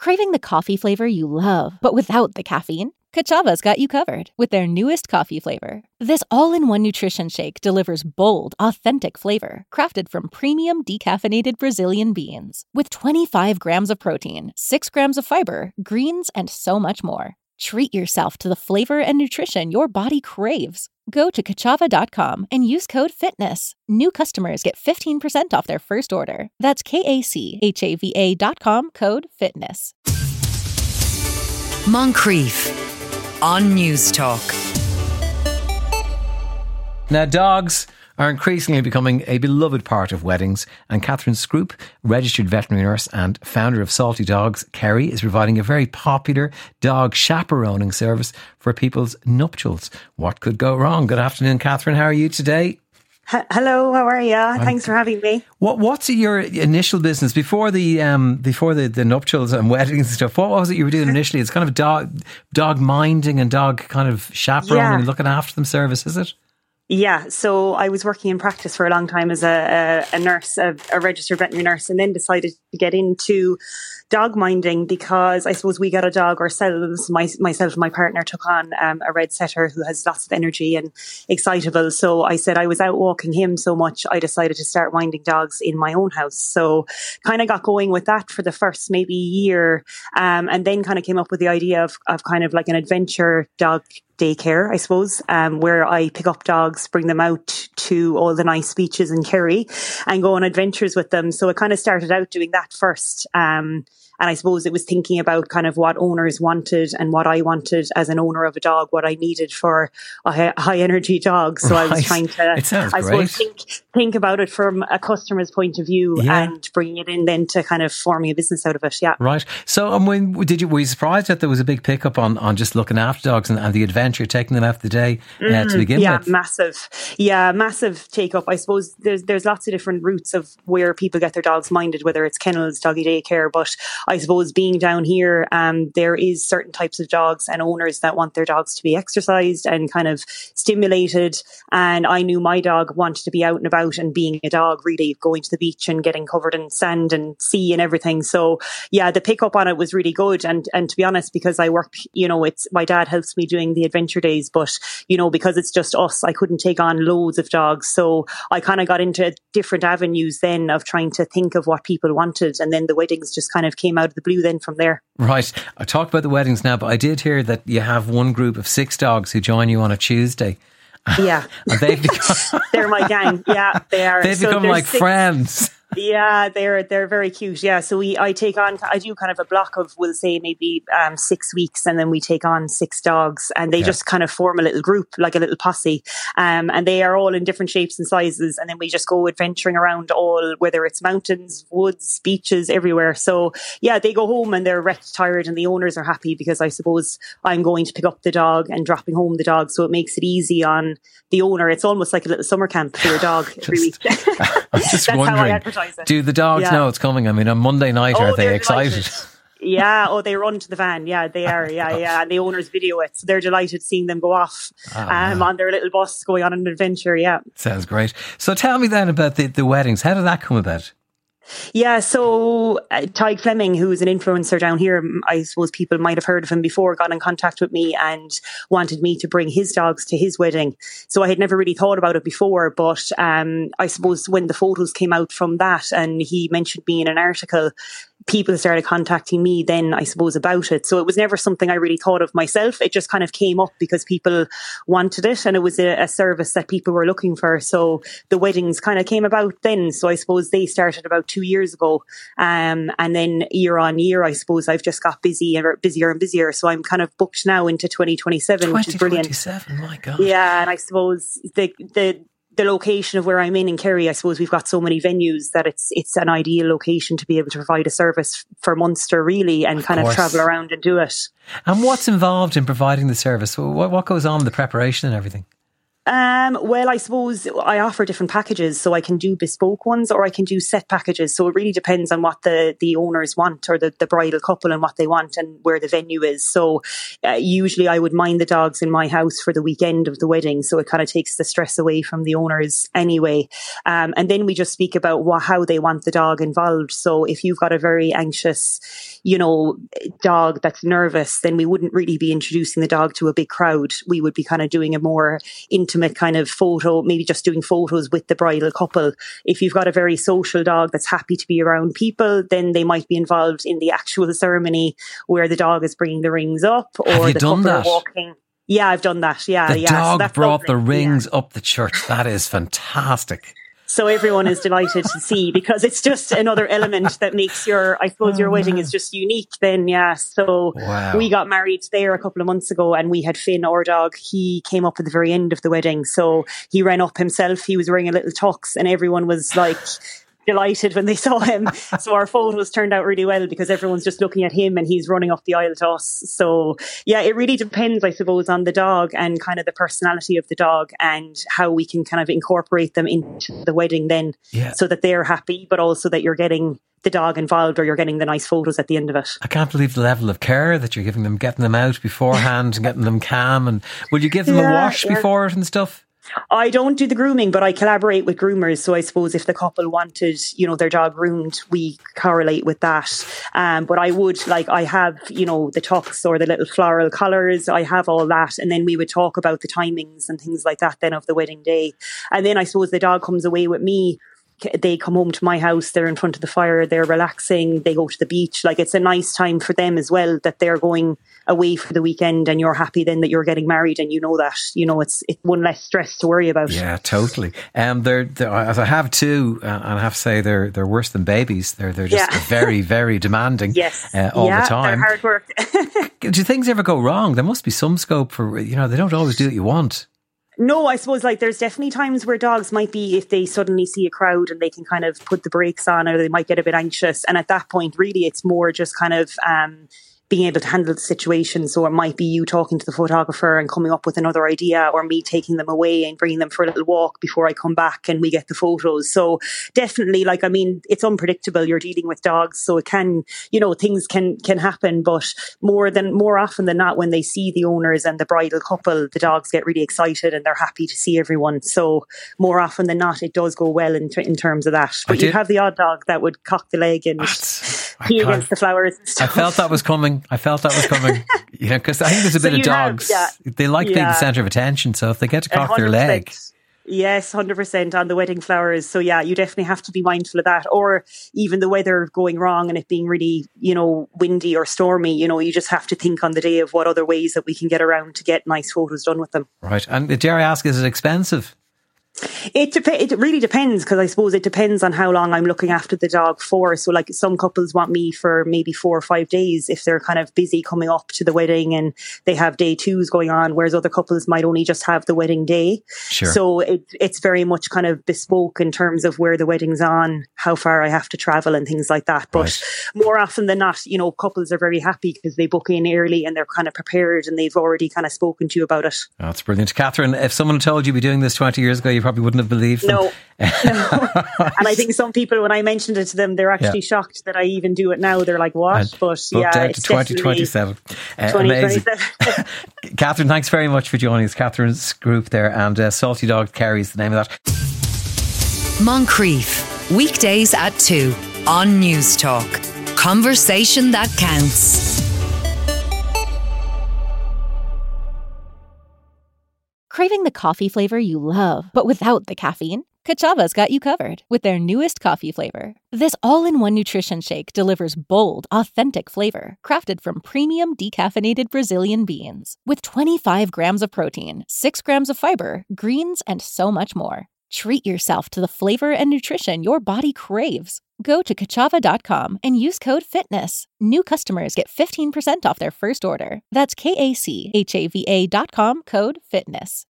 Craving the coffee flavor you love, but without the caffeine? Kachava's got you covered with their newest coffee flavor. This all-in-one nutrition shake delivers bold, authentic flavor, crafted from premium decaffeinated Brazilian beans. With 25 grams of protein, 6 grams of fiber, greens, and so much more. Treat yourself to the flavor and nutrition your body craves. Go to Kachava.com and use code FITNESS. New customers get 15% off their first order. That's KACHAVA.com, code FITNESS. Moncrief on News Talk. Now, dogs are increasingly becoming a beloved part of weddings, and Catherine Scroop, registered veterinary nurse and founder of Salty Dogs Kerry, is providing a very popular dog chaperoning service for people's nuptials. What could go wrong? Good afternoon, Catherine. How are you today? Hello, how are you? Thanks for having me. What's your initial business before the nuptials and weddings and stuff? What was it you were doing initially? It's kind of dog minding and dog kind of chaperoning and looking after them service, is it? Yeah, so I was working in practice for a long time as a nurse, a registered veterinary nurse, and then decided to get into dog minding because I suppose we got a dog ourselves. Myself and my partner took on a red setter who has lots of energy and excitable. So I said I was out walking him so much, I decided to start minding dogs in my own house. So kind of got going with that for the first maybe year, and then kind of came up with the idea of kind of like an adventure dog daycare, I suppose, where I pick up dogs, bring them out to all the nice beaches in Kerry and go on adventures with them. So it kind of started out doing that first. And I suppose it was thinking about kind of what owners wanted and what I wanted as an owner of a dog, what I needed for a high energy dog. So I was trying to, I suppose, think about it from a customer's point of view and bringing it in then to kind of forming a business out of it. Yeah. Right. So were you surprised that there was a big pickup on just looking after dogs and the adventure, taking them out the day to begin with? Yeah, massive take up. I suppose there's lots of different routes of where people get their dogs minded, whether it's kennels, doggy daycare, but I suppose being down here, there is certain types of dogs and owners that want their dogs to be exercised and kind of stimulated. And I knew my dog wanted to be out and about and being a dog, really going to the beach and getting covered in sand and sea and everything. So yeah, the pickup on it was really good. And to be honest, because I work, it's my dad helps me doing the adventure days, but because it's just us, I couldn't take on loads of dogs. So I kind of got into different avenues then of trying to think of what people wanted. And then the weddings just kind of came out of the blue then from there. Right. I talked about the weddings now, but I did hear that you have one group of 6 dogs who join you on a Tuesday. Yeah. And they've become they're my gang. Yeah, they are. They've become like 6 friends. Yeah, they're very cute. Yeah, so I do kind of a block of, we'll say maybe 6 weeks, and then we take on 6 dogs, and they just kind of form a little group, like a little posse, and they are all in different shapes and sizes, and then we just go adventuring around all, whether it's mountains, woods, beaches, everywhere. So yeah, they go home and they're wrecked, tired, and the owners are happy because I suppose I'm going to pick up the dog and dropping home the dog, so it makes it easy on the owner. It's almost like a little summer camp for your dog every week. I'm just That's wondering, how I advertise it. Do the dogs know it's coming? I mean, on Monday night, are they excited? Yeah, they run to the van. Yeah, they are. Yeah. And the owners video it. So they're delighted seeing them go off on their little bus going on an adventure. Yeah. Sounds great. So tell me then about the weddings. How did that come about? Yeah, so Tyg Fleming, who's an influencer down here, I suppose people might have heard of him before, got in contact with me and wanted me to bring his dogs to his wedding. So I had never really thought about it before, but I suppose when the photos came out from that and he mentioned me in an article, people started contacting me then, I suppose, about it. So it was never something I really thought of myself. It just kind of came up because people wanted it and it was a service that people were looking for. So the weddings kind of came about then. So I suppose they started about 2 years ago. And then year on year, I suppose I've just got busier and busier. So I'm kind of booked now into 2027, which is brilliant. 2027, my God. Yeah, and I suppose the location of where I'm in Kerry, I suppose we've got so many venues that it's an ideal location to be able to provide a service for Munster, really, and kind of travel around and do it. And what's involved in providing the service? What goes on, the preparation and everything? Well, I suppose I offer different packages, so I can do bespoke ones or I can do set packages. So it really depends on what the owners want, or the bridal couple, and what they want and where the venue is. So usually I would mind the dogs in my house for the weekend of the wedding. So it kind of takes the stress away from the owners anyway. And then we just speak about how they want the dog involved. So if you've got a very anxious, dog that's nervous, then we wouldn't really be introducing the dog to a big crowd. We would be kind of doing a more intimate kind of photo, maybe just doing photos with the bridal couple. If you've got a very social dog that's happy to be around people, then they might be involved in the actual ceremony where the dog is bringing the rings up, or the couple are walking. Yeah, I've done that. Yeah, the dog brought the rings up the church. That is fantastic. So everyone is delighted to see, because it's just another element that makes your wedding is just unique then. Yeah. So we got married there a couple of months ago, and we had Finn, our dog. He came up at the very end of the wedding. So he ran up himself. He was wearing a little tux, and everyone was like delighted when they saw him. So our photos turned out really well, because everyone's just looking at him and he's running up the aisle to us. So yeah, it really depends, I suppose, on the dog and kind of the personality of the dog, and how we can kind of incorporate them into the wedding then, so that they're happy, but also that you're getting the dog involved, or you're getting the nice photos at the end of it. I can't believe the level of care that you're giving them, getting them out beforehand and getting them calm. And will you give them a wash before it and stuff? I don't do the grooming, but I collaborate with groomers. So I suppose if the couple wanted, their dog groomed, we correlate with that. But I would, I have, the tux or the little floral collars. I have all that. And then we would talk about the timings and things like that then of the wedding day. And then I suppose the dog comes away with me. They come home to my house, they're in front of the fire, they're relaxing, they go to the beach. It's a nice time for them as well, that they're going away for the weekend, and you're happy then that you're getting married, and it's one less stress to worry about. Yeah, totally. They're as I have two, and I have to say they're worse than babies. They're just very, very demanding. Yes, all the time. They're hard work. Do things ever go wrong? There must be some scope for they don't always do what you want. No, I suppose there's definitely times where dogs might be, if they suddenly see a crowd and they can kind of put the brakes on, or they might get a bit anxious. And at that point, really, it's more just kind of being able to handle the situation. So it might be you talking to the photographer and coming up with another idea, or me taking them away and bringing them for a little walk before I come back and we get the photos. So definitely, it's unpredictable. You're dealing with dogs, so it can, things can happen. But more often than not, when they see the owners and the bridal couple, the dogs get really excited and they're happy to see everyone. So more often than not, it does go well in terms of that. But you have the odd dog that would cock the leg and pee against the flowers and stuff. I felt that was coming. Because I think there's a bit of dogs. They like being the centre of attention. So if they get to cock their leg. Yes, 100% on the wedding flowers. So yeah, you definitely have to be mindful of that. Or even the weather going wrong and it being really, windy or stormy, you just have to think on the day of what other ways that we can get around to get nice photos done with them. Right. And dare I ask, is it expensive? It really depends, because I suppose it depends on how long I'm looking after the dog for. So some couples want me for maybe 4 or 5 days if they're kind of busy coming up to the wedding and they have day twos going on, whereas other couples might only just have the wedding day. Sure. So it's very much kind of bespoke in terms of where the wedding's on, how far I have to travel and things like that. But more often than not, couples are very happy because they book in early and they're kind of prepared and they've already kind of spoken to you about it. Oh, that's brilliant. Catherine, if someone told you'd be doing this 20 years ago, you probably wouldn't have believed them. No. And I think some people, when I mentioned it to them, they're actually shocked that I even do it now. They're like, what? But it's to 2027. Amazing. Catherine, thanks very much for joining us. Catherine's group there, and Salty Dog Kerry is the name of that. Moncrief, weekdays at 2 on News Talk. Conversation that counts. Craving the coffee flavor you love, but without the caffeine? Kachava's got you covered with their newest coffee flavor. This all-in-one nutrition shake delivers bold, authentic flavor, crafted from premium decaffeinated Brazilian beans. With 25 grams of protein, 6 grams of fiber, greens, and so much more. Treat yourself to the flavor and nutrition your body craves. Go to Kachava.com and use code FITNESS. New customers get 15% off their first order. That's KACHAVA.com, code FITNESS.